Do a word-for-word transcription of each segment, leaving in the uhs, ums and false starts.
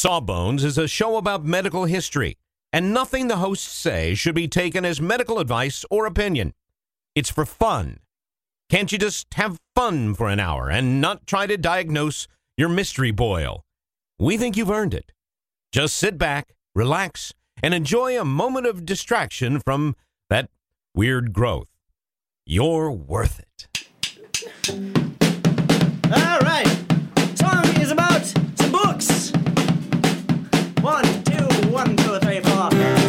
Sawbones is a show about medical history, and nothing the hosts say should be taken as medical advice or opinion. It's for fun. Can't you just have fun for an hour and not try to diagnose your mystery boil? We think you've earned it. Just sit back, relax, and enjoy a moment of distraction from that weird growth. You're worth it. All right. Song is about some books. One, two, one, two, three, four.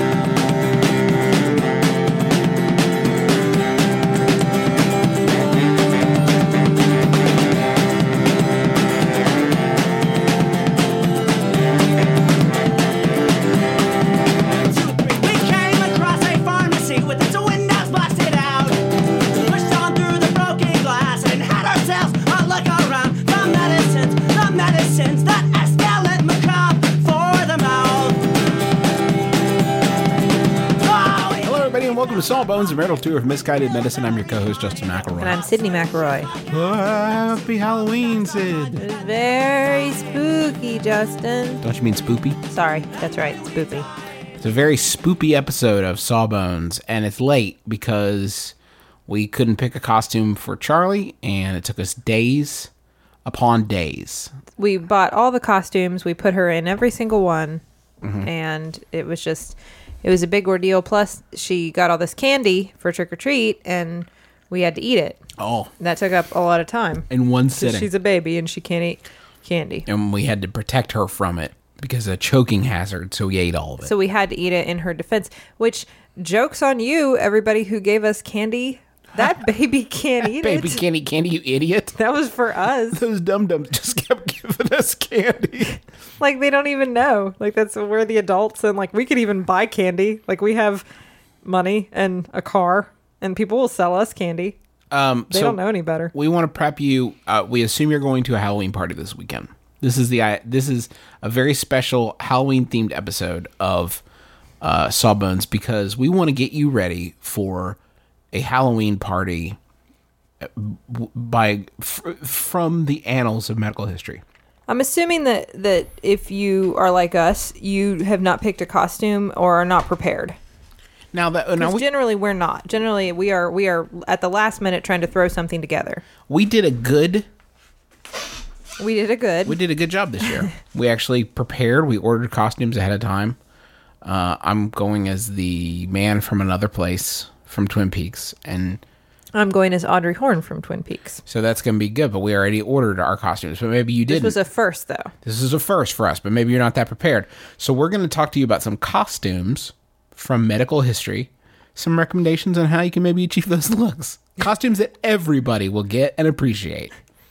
Welcome to Sawbones, a marital tour of misguided medicine. I'm your co-host, Justin McElroy. And I'm Sydney McElroy. Oh, happy Halloween, Sid. It was very spooky, Justin. Don't you mean spoopy? Sorry, that's right, spoopy. It's a very spoopy episode of Sawbones, and it's late because we couldn't pick a costume for Charlie, and it took us days upon days. We bought all the costumes. We put her in every single one, mm-hmm. and it was just... It was a big ordeal. Plus, she got all this candy for trick or treat, and we had to eat it. Oh. That took up a lot of time. In one sitting. She's a baby, and she can't eat candy. And we had to protect her from it because of a choking hazard, so we ate all of it. So we had to eat it in her defense, which, joke's on you, everybody who gave us candy. That baby can't eat baby it. Baby can't eat candy, you idiot. That was for us. Those dum-dums just kept giving us candy. Like, they don't even know. Like, that's we're the adults, and, like, we could even buy candy. Like, we have money and a car, and people will sell us candy. Um, they so don't know any better. We want to prep you. Uh, we assume you're going to a Halloween party this weekend. This is the uh, this is a very special Halloween-themed episode of uh, Sawbones because we want to get you ready for a Halloween party by f- from the annals of medical history. I'm assuming that, that if you are like us, you have not picked a costume or are not prepared. Now that now we, generally we're not. Generally we are we are at the last minute trying to throw something together. We did a good. We did a good. We did a good job this year. We actually prepared. We ordered costumes ahead of time. Uh, I'm going as the man from another place from Twin Peaks, and I'm going as Audrey Horne from Twin Peaks. So that's going to be good, but we already ordered our costumes, but maybe you didn't. This was a first, though. This is a first for us, but maybe you're not that prepared. So we're going to talk to you about some costumes from medical history, some recommendations on how you can maybe achieve those looks. Costumes that everybody will get and appreciate.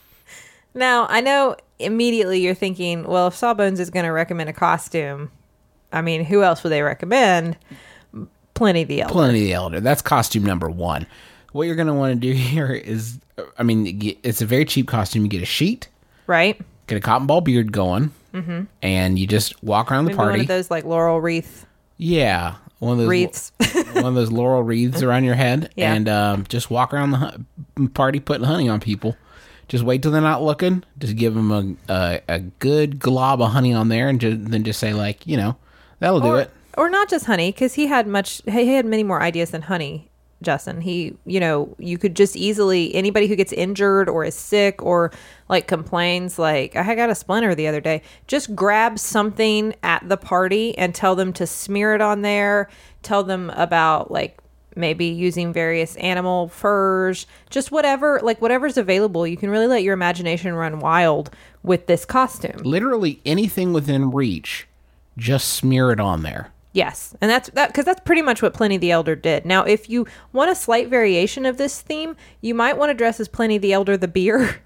Now, I know immediately you're thinking, well, if Sawbones is going to recommend a costume, I mean, who else would they recommend? Pliny the Elder. Pliny the Elder. That's costume number one. What you're going to want to do here is, I mean, it's a very cheap costume. You get a sheet. Right. Get a cotton ball beard going. Mm-hmm. And you just walk around Maybe the party. one of those, like, laurel wreath. Yeah. One of those wreaths. one of those laurel wreaths around your head. Yeah. And um, just walk around the hu- party putting honey on people. Just wait till they're not looking. Just give them a a, a good glob of honey on there, and just, then just say, like, you know, that'll do or, it. Or not just honey, because he had much. He had many more ideas than honey, Justin. He, you know, you could just easily, anybody who gets injured or is sick or like complains, like, I got a splinter the other day, just grab something at the party and tell them to smear it on there. Tell them about, like, maybe using various animal furs, just whatever, like whatever's available. You can really let your imagination run wild with this costume. Literally anything within reach, just smear it on there. Yes, and that's that because that's pretty much what Pliny the Elder did. Now, if you want a slight variation of this theme, you might want to dress as Pliny the Elder the beer.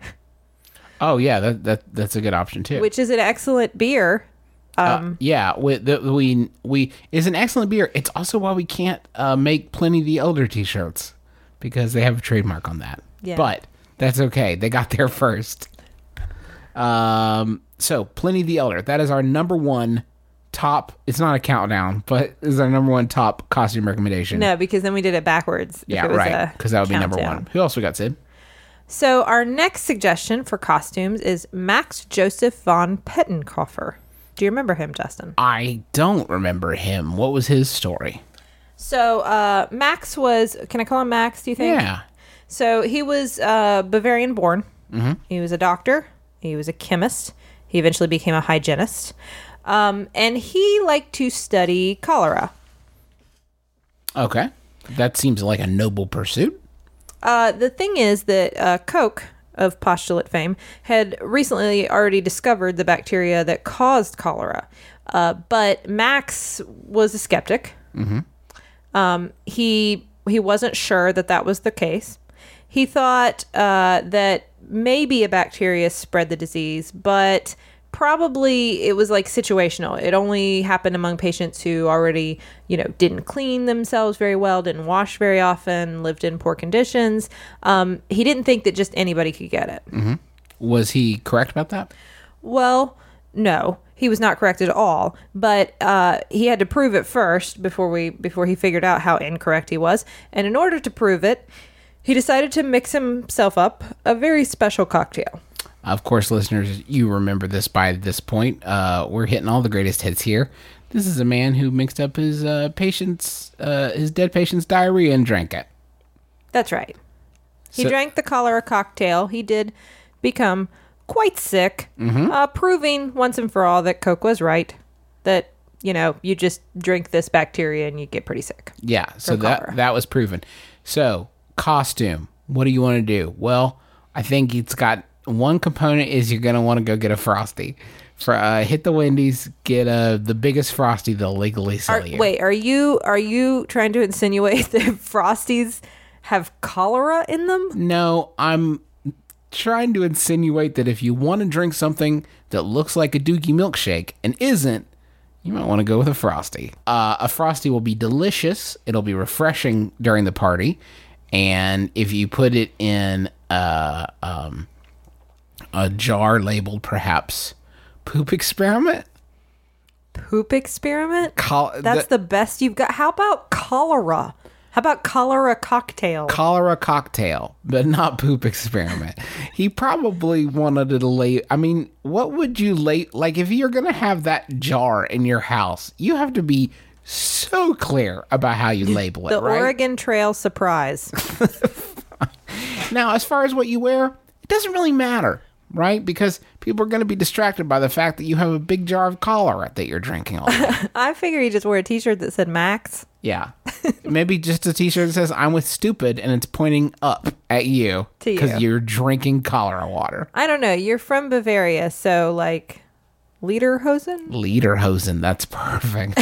Oh yeah, that that that's a good option too. Which is an excellent beer. Um, uh, yeah, we, the, we we is an excellent beer. It's also why we can't uh, make Pliny the Elder t-shirts because they have a trademark on that. Yeah. But that's okay. They got there first. Um. So Pliny the Elder. That is our number one top. It's not a countdown, but is our number one top costume recommendation. No, because then we did it backwards. Yeah, right. Because that would countdown. be number one. Who else we got, Sid? So our next suggestion for costumes is Max Joseph von Pettenkofer. Do you remember him, Justin? I don't remember him. What was his story? So uh, Max was, can I call him Max, do you think? Yeah. So he was uh, Bavarian born. Mm-hmm. He was a doctor. He was a chemist. He eventually became a hygienist. Um, and he liked to study cholera. Okay. That seems like a noble pursuit. Uh, the thing is that uh, Koch, of postulate fame, had recently already discovered the bacteria that caused cholera. Uh, but Max was a skeptic. Mm-hmm. Um, he he wasn't sure that that was the case. He thought uh, that maybe a bacteria spread the disease, but probably it was like situational. It only happened among patients who already, you know, didn't clean themselves very well, didn't wash very often, lived in poor conditions. Um, he didn't think that just anybody could get it. Mm-hmm. Was he correct about that? Well, no, he was not correct at all. But uh, he had to prove it first before we before he figured out how incorrect he was. And in order to prove it, he decided to mix himself up a very special cocktail. Of course, listeners, you remember this by this point. Uh, we're hitting all the greatest hits here. This is a man who mixed up his uh, patient's, uh, his dead patient's diarrhea and drank it. That's right. He So- drank the cholera cocktail. He did become quite sick, mm-hmm. uh, proving once and for all that Koch was right. That, you know, you just drink this bacteria and you get pretty sick. Yeah, so From that cholera. that was proven. So, costume. What do you want to do? Well, I think it's got one component is you're going to want to go get a Frosty. For uh, hit the Wendy's, get uh, the biggest Frosty they'll legally sell Are, you. wait, are you are you trying to insinuate that Frosties have cholera in them? No, I'm trying to insinuate that if you want to drink something that looks like a Dookie milkshake and isn't, you might want to go with a Frosty. Uh, a Frosty will be delicious. It'll be refreshing during the party. And if you put it in uh, um, a jar labeled perhaps poop experiment. Poop experiment? Col- That's the, the best you've got. How about cholera? How about cholera cocktail? cholera cocktail, but not poop experiment. He probably wanted to lay. I mean, what would you lay? Like, if you're going to have that jar in your house, you have to be so clear about how you label it, the right? Oregon Trail surprise. Now, as far as what you wear, it doesn't really matter, right? Because people are going to be distracted by the fact that you have a big jar of cholera that you're drinking all day. I figure you just wear a t-shirt that said Max. Yeah. Maybe just a t-shirt that says, I'm with stupid, and it's pointing up at you To you. because you're drinking cholera water. I don't know. You're from Bavaria, so like Lederhosen? Lederhosen, that's perfect.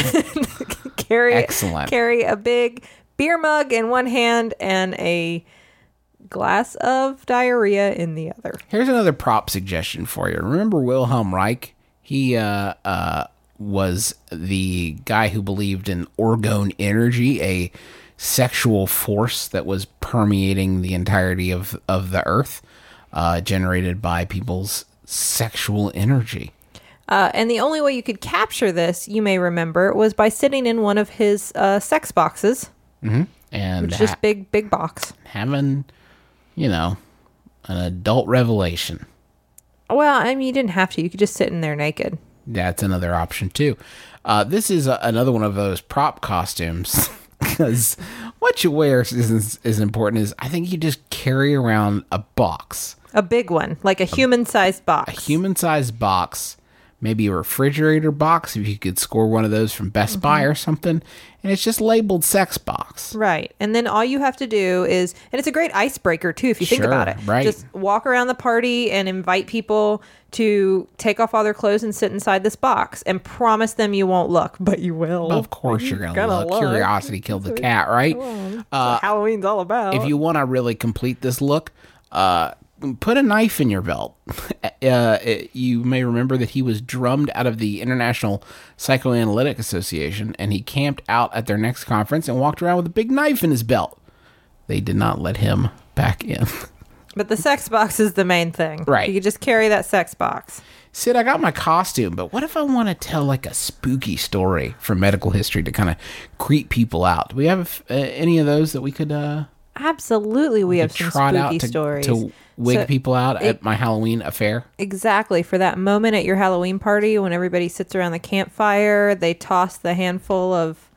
Carry Excellent. Carry a big beer mug in one hand and a glass of diarrhea in the other. Here's another prop suggestion for you. Remember Wilhelm Reich? He uh, uh, was the guy who believed in orgone energy, a sexual force that was permeating the entirety of, of the earth, uh, generated by people's sexual energy. Uh, and the only way you could capture this, you may remember, was by sitting in one of his uh, sex boxes. Mm-hmm. And Which is just ha- big, big box. having, you know, an adult revelation. Well, I mean, you didn't have to. You could just sit in there naked. That's another option too. Uh, this is a, another one of those prop costumes because what you wear is, is is important. Is I think you just carry around a box, A big one, like a human-sized box. a human-sized box, maybe a refrigerator box if you could score one of those from Best Buy or something, and it's just labeled sex box. Right. And then all you have to do is, and it's a great icebreaker too, if you think Sure, about it. right. Just walk around the party and invite people to take off all their clothes and sit inside this box and promise them you won't look, but you will. Of course you're gonna, Gonna look. look. Curiosity killed the cat, right? That's what Halloween's all about. If you want to really complete this look, uh, put a knife in your belt. uh, it- you may remember that he was drummed out of the International Psychoanalytic Association, and he camped out at their next conference and walked around with a big knife in his belt. They did not let him back in. But the sex box is the main thing. Right. You could just carry that sex box. Sid, I got my costume, but what if I want to tell like a spooky story from medical history to kind of creep people out? Do we have uh, any of those that we could... Uh, Absolutely, we have some Trot out spooky to, stories. to wig So people out it- at my Halloween affair. Exactly. For that moment at your Halloween party when everybody sits around the campfire, they toss the handful of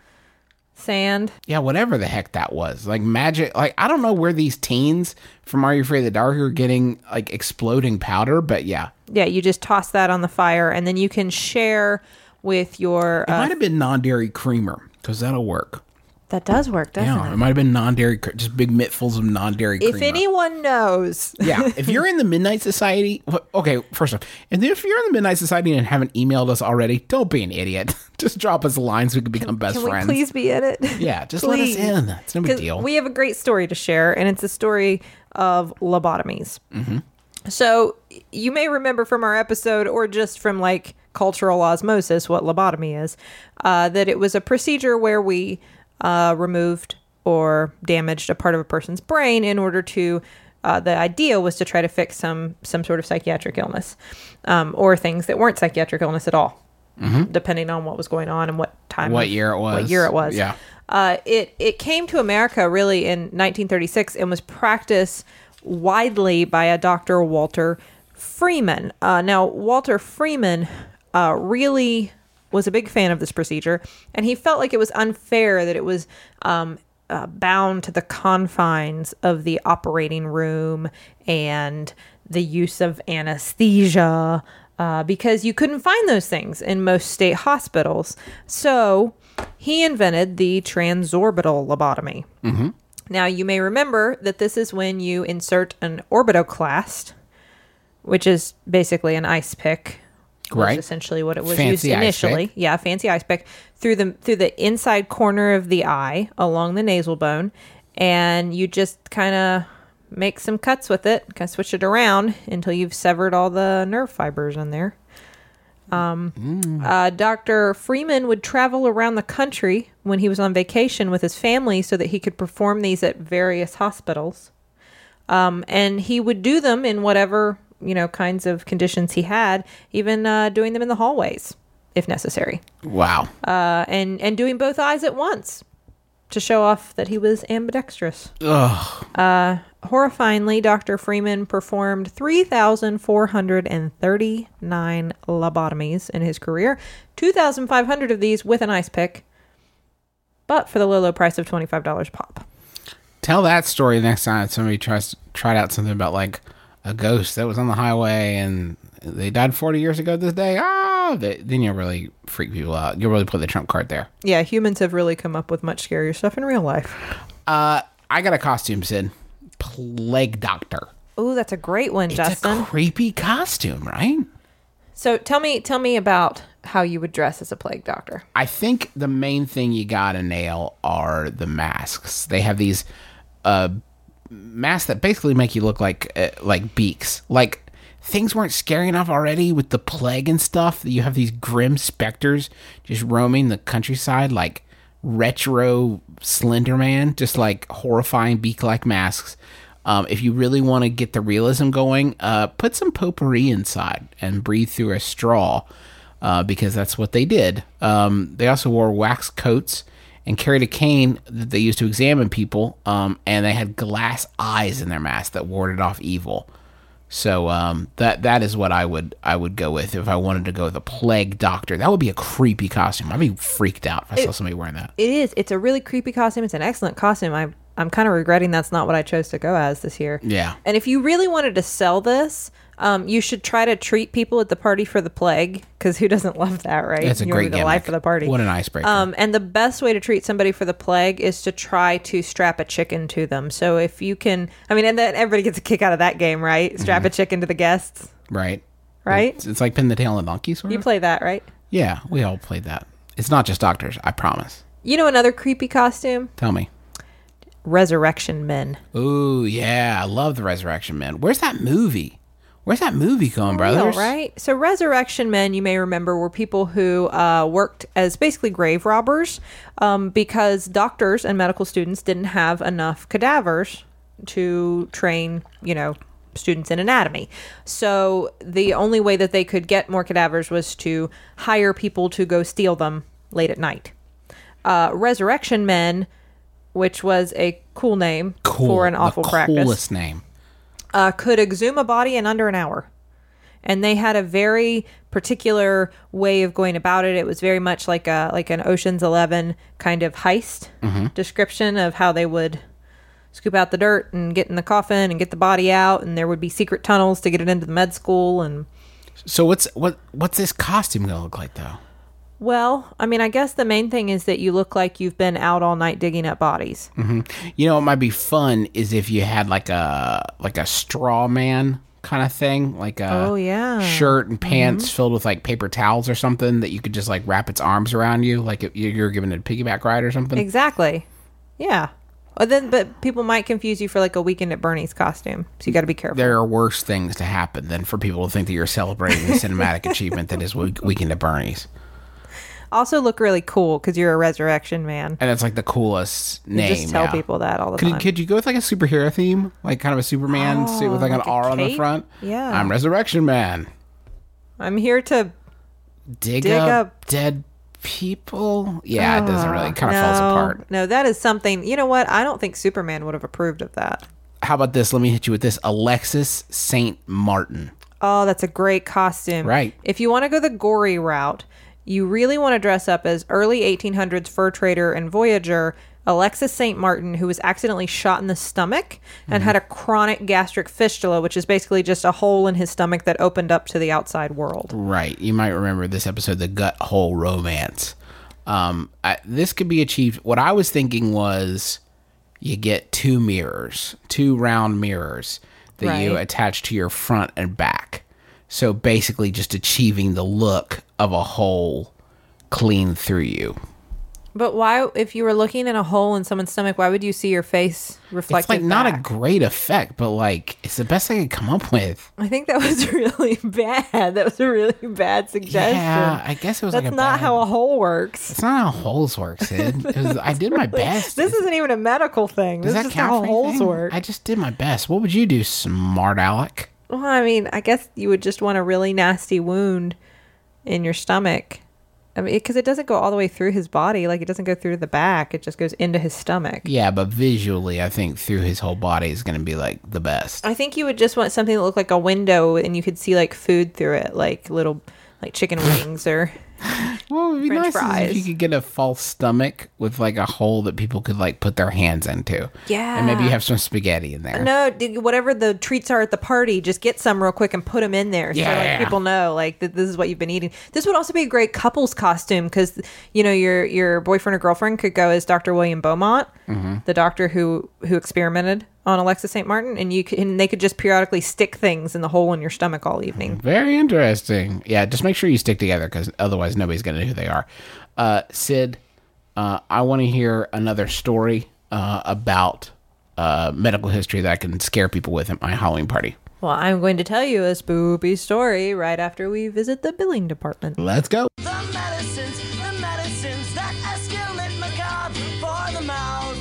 sand. Yeah, whatever the heck that was. Like magic. Like, I don't know where these teens from Are You Afraid of the Dark are getting like exploding powder, but yeah. Yeah, you just toss that on the fire, and then you can share with your... It Uh, might have been non-dairy creamer, because that'll work. that does work, doesn't Yeah, it? it might have been non-dairy, cre- just big mittfuls of non-dairy creamer. If anyone knows... Yeah, if you're in the Midnight Society, wh- okay, first off, and if you're in the Midnight Society and haven't emailed us already, don't be an idiot. Just drop us a line so we can become best Can we friends. please be in it? Yeah, just Please. let us in. It's no big 'Cause deal. We have a great story to share, and it's a story of lobotomies. Mm-hmm. So you may remember from our episode, or just from like cultural osmosis, what lobotomy is, uh, that it was a procedure where we uh, removed or damaged a part of a person's brain in order to, uh, the idea was to try to fix some some sort of psychiatric illness, um, or things that weren't psychiatric illness at all, depending on what was going on and what time, What of- year it was. what year it was. Yeah. Uh, it it came to America really in nineteen thirty-six and was practiced widely by a Doctor Walter Freeman. Uh, now, Walter Freeman uh, really was a big fan of this procedure, and he felt like it was unfair that it was um, uh, bound to the confines of the operating room and the use of anesthesia, uh, because you couldn't find those things in most state hospitals. So he invented the transorbital lobotomy. Mm-hmm. Now, you may remember that this is when you insert an orbitoclast, which is basically an ice pick. Was Right. essentially what it was Fancy used ice initially. pick. Yeah, fancy ice pick through the through the inside corner of the eye along the nasal bone, and you just kind of make some cuts with it, kind of switch it around until you've severed all the nerve fibers in there. Um, uh, Doctor Freeman would travel around the country when he was on vacation with his family so that he could perform these at various hospitals. Um, and he would do them in whatever, you know, kinds of conditions he had, even uh, doing them in the hallways if necessary. Wow. Uh, and, and doing both eyes at once to show off that he was ambidextrous. Ugh. Uh, horrifyingly, Doctor Freeman performed three thousand four hundred thirty-nine lobotomies in his career, two thousand five hundred of these with an ice pick, but for the low, low price of twenty-five dollars pop. Tell that story next time somebody tries tried out something about like a ghost that was on the highway and they died forty years ago this day. Oh, they, then you'll really freak people out. You'll really put the trump card there. Yeah, humans have really come up with much scarier stuff in real life. Uh, I got a costume, Sid. Plague Doctor. Oh, that's a great one, It's Justin. a creepy costume, right? So tell me, tell me about how you would dress as a plague doctor. I think the main thing you gotta nail are the masks. They have these uh, masks that basically make you look like uh, like beaks. Like things weren't scary enough already with the plague and stuff. You have these grim specters just roaming the countryside, like retro Slender Man, just like horrifying beak-like masks. Um, if you really want to get the realism going, uh, put some potpourri inside and breathe through a straw, uh, because that's what they did. Um, they also wore wax coats and carried a cane that they used to examine people, um, and they had glass eyes in their mask that warded off evil. So um, that that is what I would I would go with if I wanted to go with a plague doctor. That would be a creepy costume. I'd be freaked out if I saw somebody wearing that. It is. It's a really creepy costume. It's an excellent costume. I I'm kind of regretting that's not what I chose to go as this year. Yeah. And if you really wanted to sell this, um, you should try to treat people at the party for the plague, because who doesn't love that, right? That's a You wanna great be the life gimmick. of the party. What an icebreaker. Um, and the best way to treat somebody for the plague is to try to strap a chicken to them. So if you can, I mean, and then everybody gets a kick out of that game, right? Strap Mm-hmm. a chicken to the guests, right. right? It's, it's like pin the tail on the donkey, sort You of. play that, right? Yeah, we all played that. It's not just doctors, I promise. You know another creepy costume? Tell me. Resurrection Men. Ooh, yeah, I love the Resurrection Men. Where's that movie? Where's that movie going, brothers? Real, right? So Resurrection Men, you may remember, were people who uh, worked as basically grave robbers, um, because doctors and medical students didn't have enough cadavers to train, you know, students in anatomy. So the only way that they could get more cadavers was to hire people to go steal them late at night. Uh, Resurrection Men which was a cool name Cool. for an the awful practice, coolest name. uh, could exhume a body in under an hour. And they had a very particular way of going about it. It was very much like a like an Ocean's Eleven kind of heist Mm-hmm. description of how they would scoop out the dirt and get in the coffin and get the body out. And there would be secret tunnels to get it into the med school. And So what's what what's this costume gonna look like though? well, I mean, I guess the main thing is that you look like you've been out all night digging up bodies. You know, what might be fun is if you had like a like a straw man kind of thing, like a Oh, yeah. shirt and pants filled with like paper towels or something that you could just like wrap its arms around you, like if you're giving it a piggyback ride or something. Exactly. Yeah. Well, then, but people might confuse you for like a Weekend at Bernie's costume. So you got to be careful. There are worse things to happen than for people to think that you're celebrating the cinematic achievement that is Week- Weekend at Bernie's. Also look really cool because you're a resurrection man. And it's like the coolest You name. just tell yeah. people that all the Could, time. could you go with like a superhero theme? Like kind of a Superman suit with like, like an a R on the cape? front? Yeah. I'm Resurrection Man. I'm here to. Dig, Dig up, up- dead people? Yeah, it doesn't really. It kind of no, falls apart. No, that is something. You know what? I don't think Superman would have approved of that. How about this? Let me hit you with this. Alexis Saint Martin. Oh, that's a great costume. Right. If you want to go the gory route, you really want to dress up as early eighteen hundreds fur trader and voyager Alexis Saint Martin, who was accidentally shot in the stomach and Mm-hmm. had a chronic gastric fistula, which is basically just a hole in his stomach that opened up to the outside world. Right. You might remember this episode, The Gut Hole Romance. Um, I, this could be achieved. What I was thinking was you get two mirrors, two round mirrors that you Right. attach to your front and back. So basically just achieving the look of a hole clean through you. But why, if you were looking in a hole in someone's stomach, why would you see your face reflected It's like not a back? great effect, but like it's the best I could come up with. I think that was really bad. That was a really bad suggestion. Yeah, I guess it was That's like a not bad- how a hole works. It's not how holes work, Sid. It was, I did my best. This isn't even a medical thing. Does This that is just count how for holes anything? work. I just did my best. What would you do, smart Alec? Well, I mean, I guess you would just want a really nasty wound in your stomach. I mean, because it doesn't go all the way through his body. Like, it doesn't go through the back. It just goes into his stomach. Yeah, but visually, I think through his whole body is going to be like the best. I think you would just want something that looked like a window and you could see, like, food through it. Like, little, like, chicken wings or... Well, it would be French nice is fries. if you could get a false stomach with like a hole that people could like put their hands into. Yeah. And maybe you have some spaghetti in there. No, did- whatever the treats are at the party, just get some real quick and put them in there. So Yeah. like people know like that this is what you've been eating. This would also be a great couples costume because you know your your boyfriend or girlfriend could go as Doctor William Beaumont, Mm-hmm. the doctor who who experimented on Alexis Saint Martin, and you could, and they could just periodically stick things in the hole in your stomach all evening. Very interesting. Yeah, just make sure you stick together because otherwise nobody's going to know who they are. Uh, Sid, uh, I want to hear another story uh, about uh, medical history that I can scare people with at my Halloween party. Well, I'm going to tell you a spoopy story right after we visit the billing department. Let's go. The medicines, the medicines that escalate macabre for the mouth.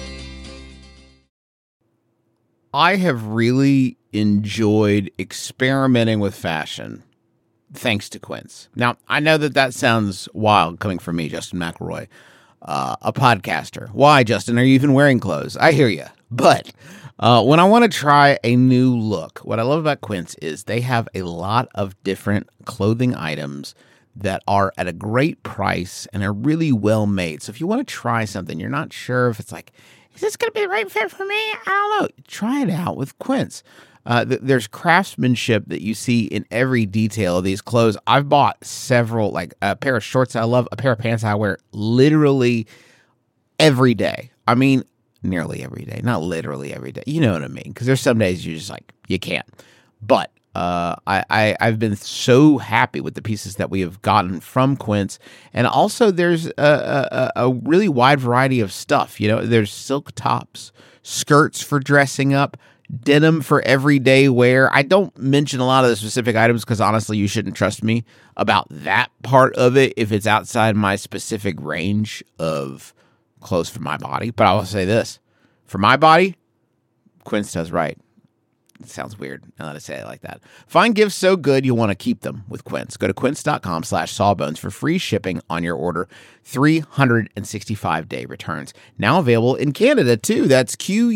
I have really enjoyed experimenting with fashion thanks to Quince. Now, I know that that sounds wild coming from me, Justin McElroy, uh, a podcaster. Why, Justin, are you even wearing clothes? I hear you. But uh, when I want to try a new look, what I love about Quince is they have a lot of different clothing items that are at a great price and are really well made. So if you want to try something, you're not sure if it's like, is this going to be the right fit for me? I don't know. Try it out with Quince. Uh, th- there's craftsmanship that you see in every detail of these clothes. I've bought several, like a pair of shorts I love, a pair of pants I wear literally every day. I mean, nearly every day, not literally every day. You know what I mean? Because there's some days you just like, you can't. But uh, I, I, I've been so happy with the pieces that we have gotten from Quince. And also there's a, a, a really wide variety of stuff. You know, there's silk tops, skirts for dressing up, denim for everyday wear. I don't mention a lot of the specific items because honestly, you shouldn't trust me about that part of it if it's outside my specific range of clothes for my body. But I will say this, for my body, Quince does right. It sounds weird now that I say it like that. Find gifts so good you'll want to keep them with Quince. Go to quince.com slash sawbones for free shipping on your order. three hundred sixty-five day returns. Now available in Canada too. That's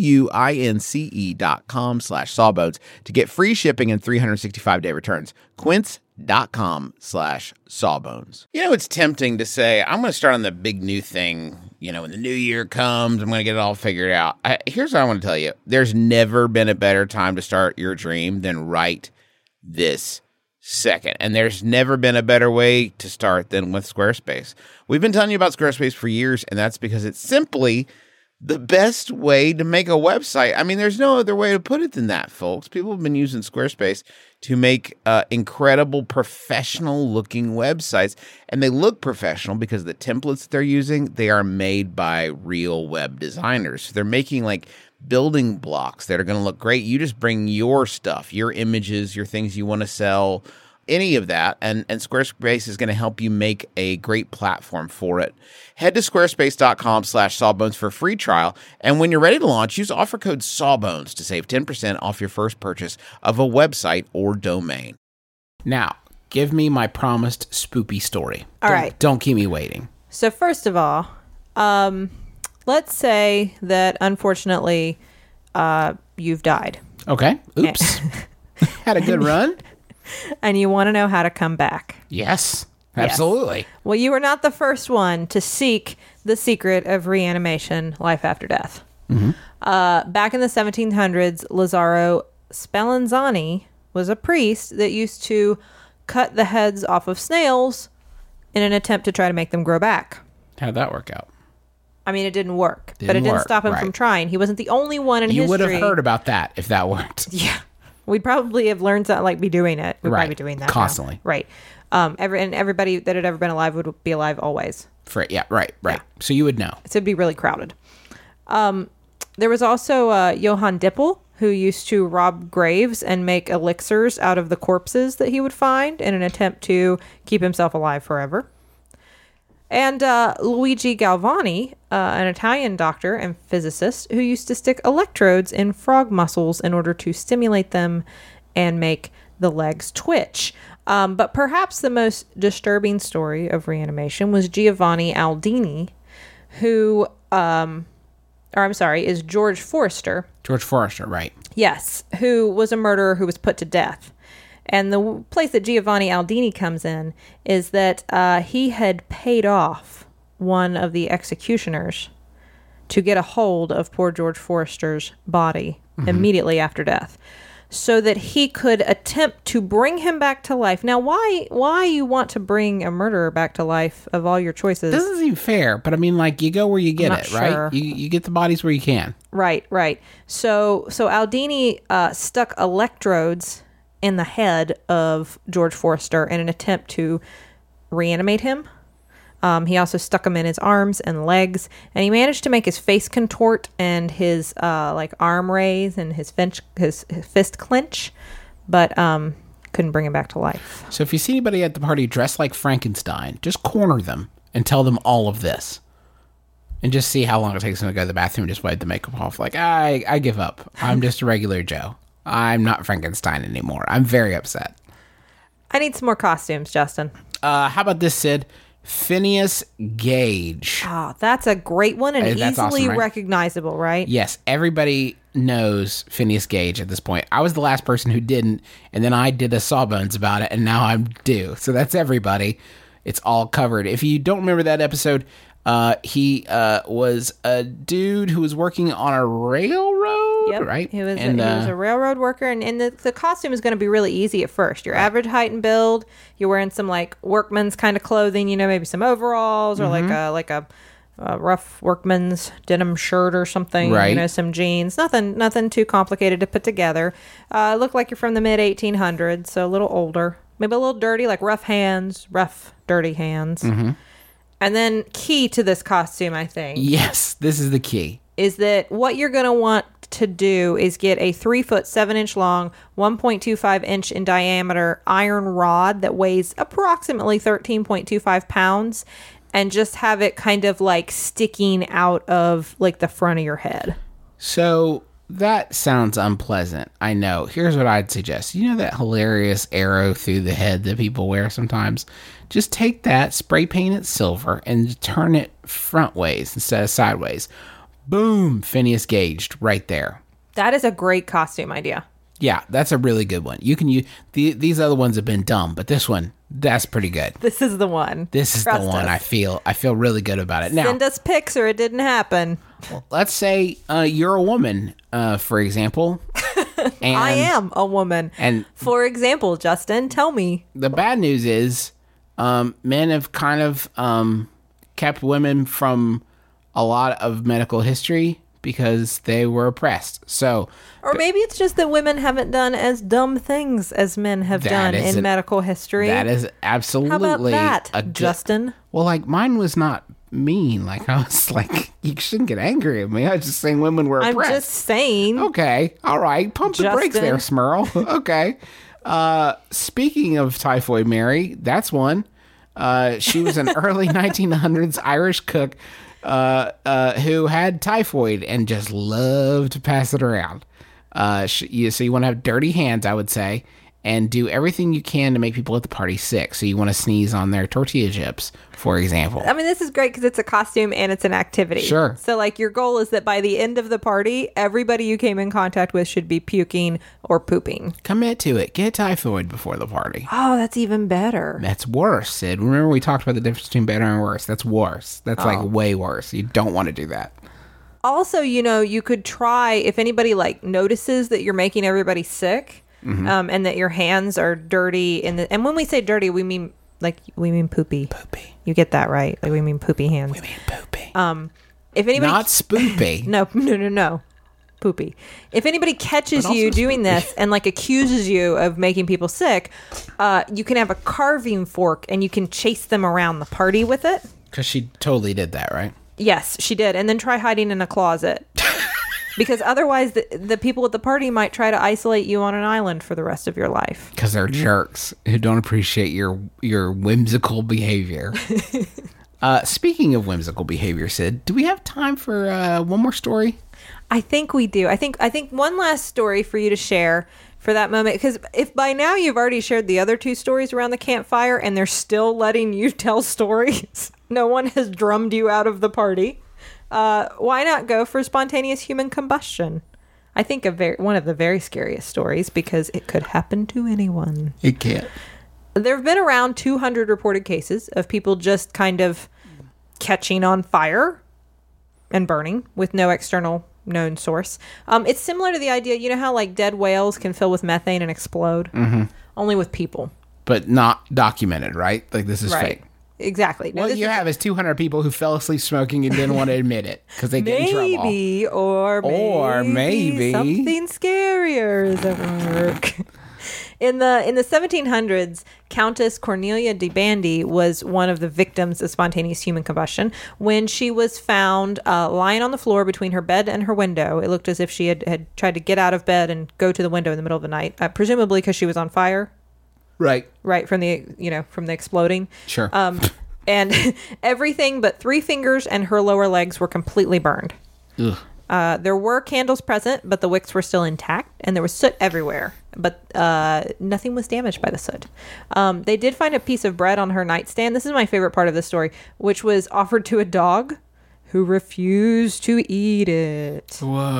Q-U-I-N-C-E dot com slash sawbones to get free shipping and three hundred sixty-five day returns. Quince.com slash sawbones. You know, it's tempting to say, I'm going to start on the big new thing. You know, when the new year comes, I'm going to get it all figured out. I, here's what I want to tell you. There's never been a better time to start your dream than right this second. And there's never been a better way to start than with Squarespace. We've been telling you about Squarespace for years, and that's because it's simply the best way to make a website. I mean, there's no other way to put it than that, folks. People have been using Squarespace to make uh, incredible professional-looking websites, and they look professional because the templates that they're using, they are made by real web designers. So they're making, like, building blocks that are going to look great. You just bring your stuff, your images, your things you want to sell, any of that, and, and Squarespace is going to help you make a great platform for it. Head to squarespace.com slash sawbones for a free trial, and when you're ready to launch, use offer code sawbones to save ten percent off your first purchase of a website or domain. Now, give me my promised spoopy story. All Don't- right. Don't keep me waiting. So first of all, um, let's say that unfortunately uh, you've died Okay. Oops. Had a good run? and you want to know how to come back. Yes. Absolutely. Well, you were not the first one to seek the secret of reanimation, life after death. Mm-hmm. Uh, back in the seventeen hundreds, Lazzaro Spallanzani was a priest that used to cut the heads off of snails in an attempt to try to make them grow back. How'd that work out? I mean, it didn't work, but Didn't it didn't work, stop him right. from trying. He wasn't the only one in You history. would have heard about that if that worked. Yeah. We'd probably have learned that, like, be doing it. We'd Right. probably be doing that now. Constantly. Right. Um, every, and everybody that had ever been alive would be alive always. For, yeah, right, right. So you would know. So it'd be really crowded. Um, there was also uh, Johann Dippel, who used to rob graves and make elixirs out of the corpses that he would find in an attempt to keep himself alive forever. And uh, Luigi Galvani, uh, an Italian doctor and physicist, who used to stick electrodes in frog muscles in order to stimulate them and make the legs twitch. Um, but perhaps the most disturbing story of reanimation was Giovanni Aldini, who, um, or I'm sorry, is George Forster. George Forrester, right. Yes, who was a murderer who was put to death. And the w- place that Giovanni Aldini comes in is that uh, he had paid off one of the executioners to get a hold of poor George Forster's body Mm-hmm. immediately after death, so that he could attempt to bring him back to life. Now, why why you want to bring a murderer back to life of all your choices? This isn't even fair, but I mean, like, you go where you get I'm it, not right? sure. You, you get the bodies where you can. Right, right. So so Aldini uh, stuck electrodes in the head of George Forster in an attempt to reanimate him. Um, he also stuck them in his arms and legs, and he managed to make his face contort and his uh, like arm raise and his, finch, his, his fist clench, but um, couldn't bring him back to life. So if you see anybody at the party dressed like Frankenstein, just corner them and tell them all of this. And just see how long it takes them to go to the bathroom and just wipe the makeup off. Like, I, I give up. I'm just a regular Joe. I'm not Frankenstein anymore. I'm very upset. I need some more costumes, Justin. Uh, how about this, Sid? Phineas Gage. Oh, that's a great one and Hey, that's easily awesome, right? recognizable, right? Yes, everybody knows Phineas Gage at this point. I was the last person who didn't, and then I did a Sawbones about it, and now I'm due. So that's everybody. It's all covered. If you don't remember that episode, uh, he uh, was a dude who was working on a railroad, Yep. right? He was, and, a, he was uh, a railroad worker, and, and the, the costume is going to be really easy at first. Your average height and build. You're wearing some like workman's kind of clothing, you know, maybe some overalls or like a like a, a rough workman's denim shirt or something. Right. You know, some jeans. Nothing nothing too complicated to put together. Uh, look like you're from the mid eighteen hundreds, so a little older, maybe a little dirty, like rough hands, rough dirty hands. Mm-hmm. And then key to this costume, I think. yes, this is the key. Is that what you're going to want to do is get a three foot seven inch long, one point two five inch in diameter iron rod that weighs approximately thirteen point two five pounds, and just have it kind of like sticking out of like the front of your head. So that sounds unpleasant. I know. Here's what I'd suggest. You know that hilarious arrow through the head that people wear sometimes? Just take that, spray paint it silver, and turn it front ways instead of sideways. Boom! Phineas Gaged right there. That is a great costume idea. Yeah, that's a really good one. You can use the, these other ones have been dumb, but this one, that's pretty good. This is the one. This is Trust the one. us. I feel I feel really good about it. Now, Send us pics or it didn't happen. let's say uh, you're a woman, uh, for example. And I am a woman. And For example, Justin, tell me. the bad news is um, men have kind of um, kept women from a lot of medical history because they were oppressed. So, Or maybe it's just that women haven't done as dumb things as men have That done is in an- medical history. that is absolutely How about that, a good- Justin? Well, like mine was not mean. Like I was like, you shouldn't get angry at me. I was just saying women were I'm oppressed. just saying. Okay, all right. Pump the brakes there, Justin. Smurl. Okay. Uh, speaking of Typhoid Mary, that's one. Uh, she was an early nineteen hundreds Irish cook uh, uh, who had typhoid and just loved to pass it around. Uh, she, you, so you want to have dirty hands, I would say, and do everything you can to make people at the party sick. So you want to sneeze on their tortilla chips, for example. I mean, this is great because it's a costume and it's an activity. Sure. So, like, your goal is that by the end of the party, everybody you came in contact with should be puking or pooping. Commit to it. Get typhoid before the party. Oh, that's even better. That's worse, Sid. Remember we talked about the difference between better and worse. That's worse. That's Oh. like way worse. You don't want to do that. Also, you know, you could try if anybody like notices that you're making everybody sick, Mm-hmm. um, and that your hands are dirty. In the, and when we say dirty, we mean like we mean poopy. Poopy. You get that right? Like we mean poopy hands. We mean poopy. Um, if anybody Not spoopy. no no no no poopy. If anybody catches But also you doing spoopy. this and like accuses you of making people sick, uh, you can have a carving fork and you can chase them around the party with it. Because she totally did that, right? Yes, she did. And then try hiding in a closet. Because otherwise, the, the people at the party might try to isolate you on an island for the rest of your life. Because they're jerks who don't appreciate your your whimsical behavior. uh, speaking of whimsical behavior, Sid, do we have time for uh, one more story? I think we do. I think I think one last story for you to share for that moment. Because if by now you've already shared the other two stories around the campfire and they're still letting you tell stories, no one has drummed you out of the party. Uh, why not go for spontaneous human combustion? I think a very one of the very scariest stories because it could happen to anyone. It can't. There have been around two hundred reported cases of people just kind of catching on fire and burning with no external known source. Um, it's similar to the idea, you know how like dead whales can fill with methane and explode? Mm-hmm. Only with people. But not documented, right? Like this is Right. fake. Exactly. No, What this you is- have is two hundred people who fell asleep smoking and didn't want to admit it because they get in trouble. Maybe, or maybe, Or maybe. something scarier is at work. In the in the seventeen hundreds, Countess Cornelia de Bandy was one of the victims of spontaneous human combustion. When she was found uh, lying on the floor between her bed and her window, it looked as if she had, had tried to get out of bed and go to the window in the middle of the night, uh, presumably because she was on fire. Right. Right, from the you know from the exploding. Sure. Um, and everything but three fingers and her lower legs were completely burned. Ugh. Uh, there were candles present, but the wicks were still intact, and there was soot everywhere. But uh, nothing was damaged by the soot. Um, they did find a piece of bread on her nightstand. This is my favorite part of the story, which was offered to a dog who refused to eat it.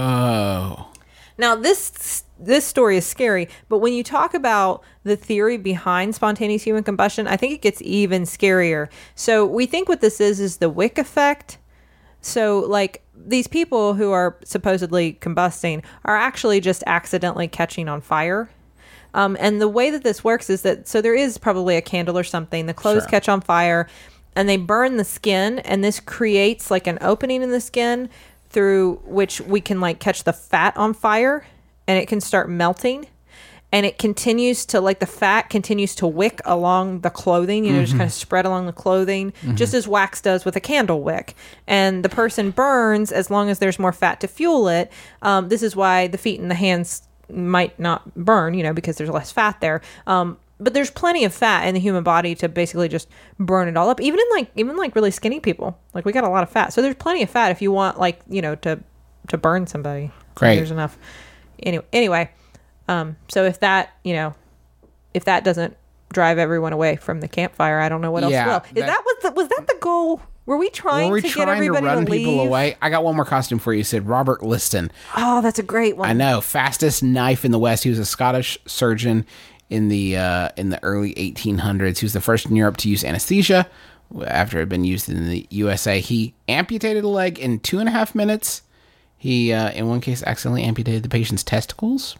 Whoa. Now, this this story is scary, but when you talk about the theory behind spontaneous human combustion, I think it gets even scarier. So we think what this is is the wick effect. So, like, these people who are supposedly combusting are actually just accidentally catching on fire. Um, and the way that this works is that, so there is probably a candle or something. The clothes Sure. catch on fire and they burn the skin. And this creates like an opening in the skin through which we can like catch the fat on fire and it can start melting. And it continues to, like, the fat continues to wick along the clothing, you know, Mm-hmm. just kind of spread along the clothing, just as wax does with a candle wick. And the person burns as long as there's more fat to fuel it. Um, this is why the feet and the hands might not burn, you know, because there's less fat there. Um, but there's plenty of fat in the human body to basically just burn it all up. Even in, like, even like really skinny people, like, we got a lot of fat. So there's plenty of fat if you want, like, you know, to to burn somebody. Great. There's enough. Anyway, anyway, um, so if that, you know, if that doesn't drive everyone away from the campfire, I don't know what else Yeah, will. Is that- that, was the, was that the goal? Were we trying Were we to trying get everybody to run to people leave? away? I got one more costume for you. It said Robert Liston. Oh, that's a great one. I know, fastest knife in the West. He was a Scottish surgeon in the uh, in the early eighteen hundreds. He was the first in Europe to use anesthesia after it had been used in the U S A. He amputated a leg in two and a half minutes. He, uh, in one case, accidentally amputated the patient's testicles.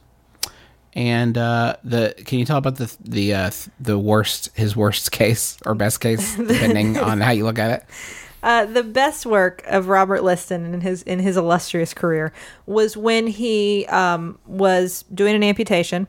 And uh, the can you tell about the the uh, the worst his worst case or best case, depending on how you look at it? Uh, the best work of Robert Liston in his in his illustrious career was when he um, was doing an amputation,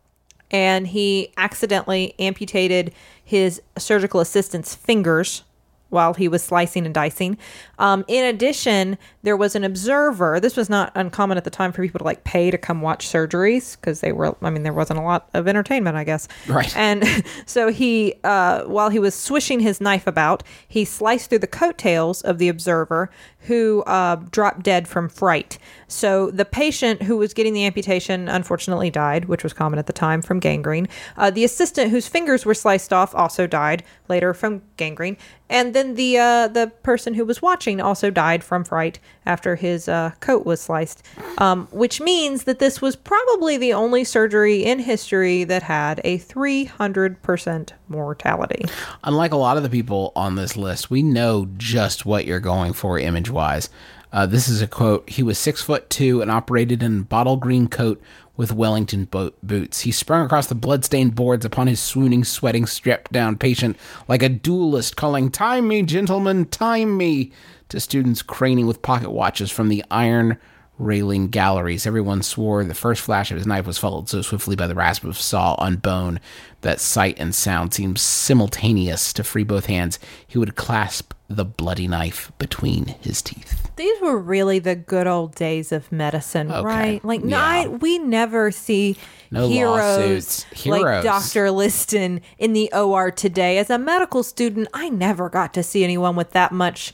and he accidentally amputated his surgical assistant's fingers while he was slicing and dicing. Um, in addition, there was an observer. This was not uncommon at the time for people to like pay to come watch surgeries because they were, I mean, there wasn't a lot of entertainment, I guess. Right. And so he, uh, while he was swishing his knife about, he sliced through the coattails of the observer who uh, dropped dead from fright. So the patient who was getting the amputation unfortunately died, which was common at the time, from gangrene. Uh, the assistant whose fingers were sliced off also died later from gangrene. And then the uh, the person who was watching also died from fright after his uh, coat was sliced, um, which means that this was probably the only surgery in history that had a three hundred percent mortality. Unlike a lot of the people on this list, we know just what you're going for image-wise. Uh, this is a quote. He was six foot two and operated in a bottle green coat with Wellington bo- boots. He sprung across the blood-stained boards upon his swooning, sweating, strapped-down patient like a duelist, calling, "Time me, gentlemen, time me," to students craning with pocket watches from the iron railing galleries. Everyone swore the first flash of his knife was followed so swiftly by the rasp of saw on bone that sight and sound seemed simultaneous. To free both hands, he would clasp the bloody knife between his teeth. These were really the good old days of medicine, Okay. right? Like, Yeah. I, we never see No heroes, lawsuits. like Heroes. Doctor Liston in the O R today. As a medical student, I never got to see anyone with that much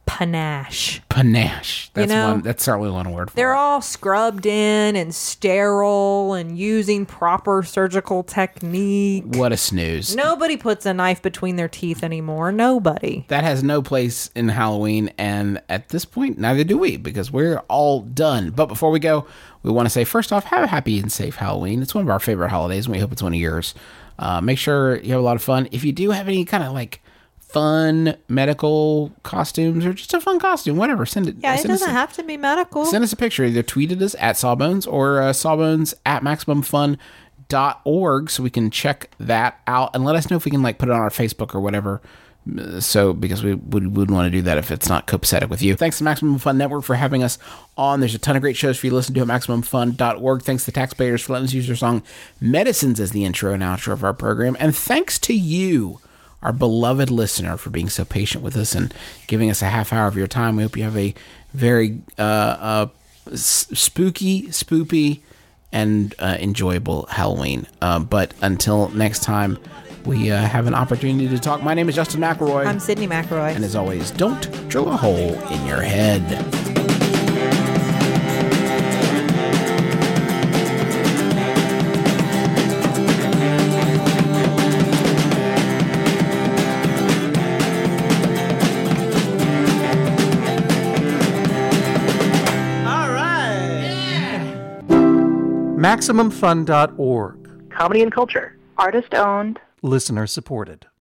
panache. Panache. That's know, one. That's certainly one word for They're it. all scrubbed in and sterile and using proper surgical technique. What a snooze. Nobody puts a knife between their teeth anymore. Nobody. That has no place in Halloween, and at this point, neither do we, because we're all done. But before we go, we want to say, first off, have a happy and safe Halloween. It's one of our favorite holidays, and we hope it's one of yours. Uh, make sure you have a lot of fun. If you do have any kind of like fun medical costumes or just a fun costume, whatever, send it. Yeah, it send us doesn't a- have to be medical. Send us a picture. Either tweet at us at Sawbones or uh, Sawbones at Maximum Fun dot org so we can check that out and let us know if we can like put it on our Facebook or whatever. Uh, So, because we would, wouldn't want to do that if it's not copacetic with you. Thanks to Maximum Fun Network for having us on. There's a ton of great shows for you to listen to at Maximum Fun dot org. Thanks to taxpayers for letting us use their song Medicines as the intro and outro of our program. And thanks to you, our beloved listener, for being so patient with us and giving us a half hour of your time. We hope you have a very uh, uh, s- spooky, spoopy, and uh, enjoyable Halloween. Uh, but until next time, we uh, have an opportunity to talk. My name is Justin McElroy. I'm Sydney McElroy. And as always, don't drill a hole in your head. All right. Maximum Fun dot org. Comedy and culture. Artist owned. Listener supported.